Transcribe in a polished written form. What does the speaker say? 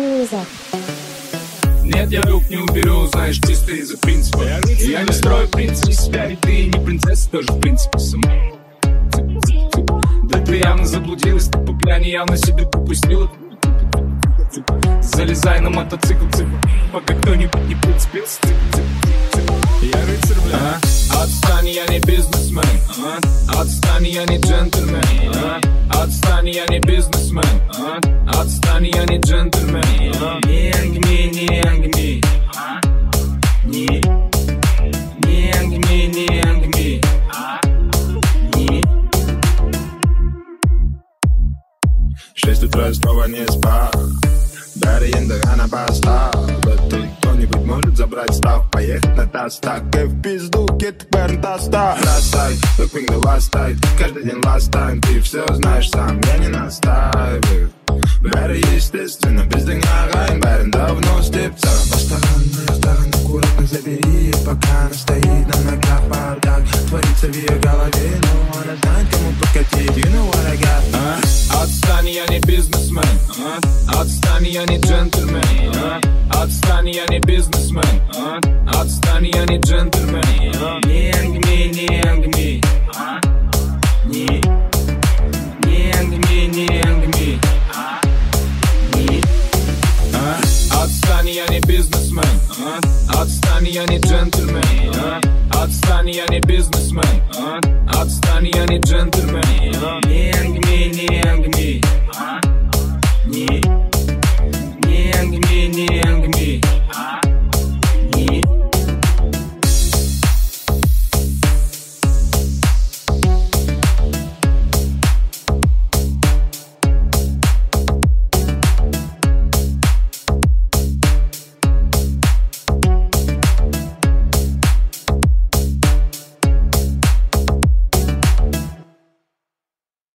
Music. Нет, я рук не уберу, знаешь, чисто из-за принципа. Я не строю принцип из себя, ведь ты не принцесса, тоже в принципе сама. Да ты явно заблудилась, ты по пьяни явно себе попустила. Залезай на мотоцикл, пока кто-нибудь не прицепился. Я рыцарь, бля. Отстань, я не бизнесмен. Отстань, я не джентльмен. Отстань, я не бизнесмен. Отстань, я не джентльмен. Не ангми, не ангми. Не ангми, не ангми. В 6 утра снова не спал. Дарья Индагана поставь. Тут кто-нибудь может забрать став. Поехать на тастак и в пизду кит бэрн таста. Бросай, как миг девастай. Каждый день last time. Ты все знаешь сам, я не настаиваю. Бэрри, естественно, без дня райн. Бэрин давно степца. По сторонам аккуратно забери. Пока она стоит на ногах бардак. Творится в ее голове, но она знает, кому подкатить. You know what I got. Отстань, я не бизнесмен. Отстань, я не джентльмен. Отстань, я не бизнесмен. Отстань, я не джентльмен. Не ангми, не ангми. Не ангми, не ангми. Отстань, я не бизнесмен. Отстань, я не джентльмен.